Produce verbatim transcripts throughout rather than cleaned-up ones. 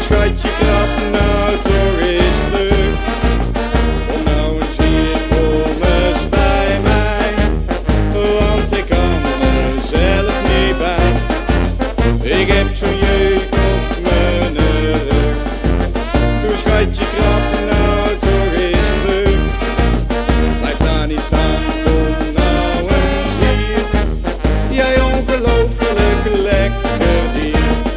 schatje, krap nou toch eens terug. Kom nou eens hier, kom eens bij mij, want ik kan er zelf niet bij. Ik heb zo'n jeuk op mijn rug. Toen schatje, krap nou toch eens terug. Blijf daar niet staan, kom nou eens hier. Jij ongelooflijk lekker dier.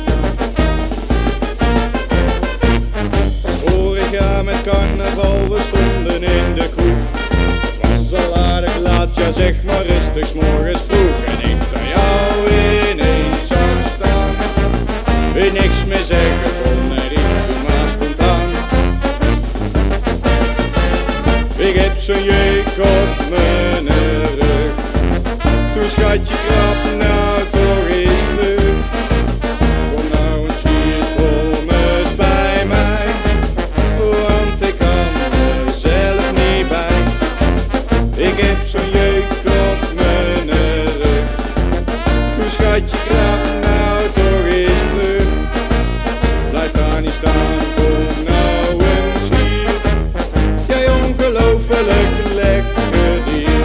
Vorig jaar met carnaval, we stonden in de kroeg. Het was al aardig laat, ja zeg maar rustig, 's morgens vroeg. En ik daar jou ineens zag staan, wil niks meer zeggen, kon er in, toen maar spontaan. Ik heb zo'n jeuk op mijn rug. Toen schatje, krap nou toch eens terug. Kom nou eens hier, kom eens bij mij, want ik kan er zelf niet bij. Ik heb zo'n jeuk op mijn rug. Toen schatje, krap nou toch eens terug. Blijf daar niet staan, kom nou eens hier. Jij ongelooflijk lekker dier.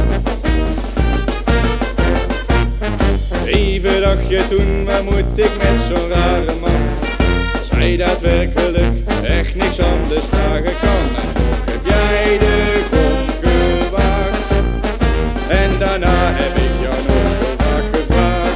Even dacht je toen, waar moet ik met zo'n rare man? Als hij daadwerkelijk echt niks anders vragen kan. En toch heb jij de grond gewaagd. En daarna heb ik jou nog heel vaak gevraagd.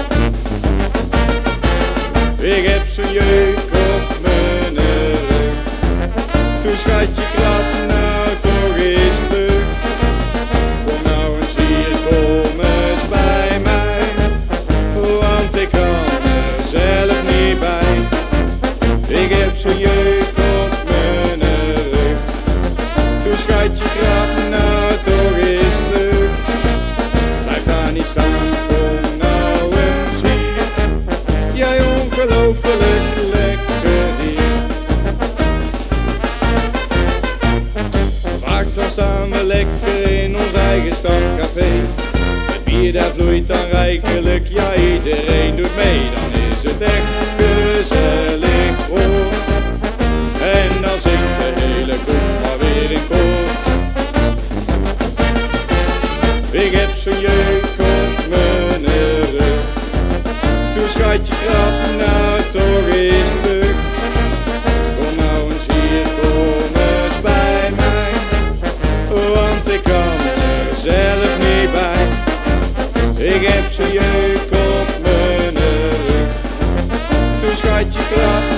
Ik heb zo'n jeuk op mijn rug. Toen schatje, krap nou toch eens terug. Kom nou eens hier, kom eens bij mij, want ik kan er zelf niet bij. Ik heb zo'n jeuk op mijn rug. Toen schatje, krap nou toch eens terug. Blijf daar niet staan, kom nou eens hier. Jij ongelooflijk lekker dier. Vaak dan staan we lekker in ons eigen stamcafé. Het bier daar vloeit dan rijkelijk, ja iedereen doet mee. Dan is het echt gezellig hoor. En dan zingt de hele groep maar weer in koor. Ik heb zo'n jeuk op mijn rug. Toen schatje, krap nou toch eens terug. Kom nou eens hier, kom eens bij mij, want ik kan er zelf niet bij. Ik heb zo'n jeuk op mijn rug. Toen schatje, krap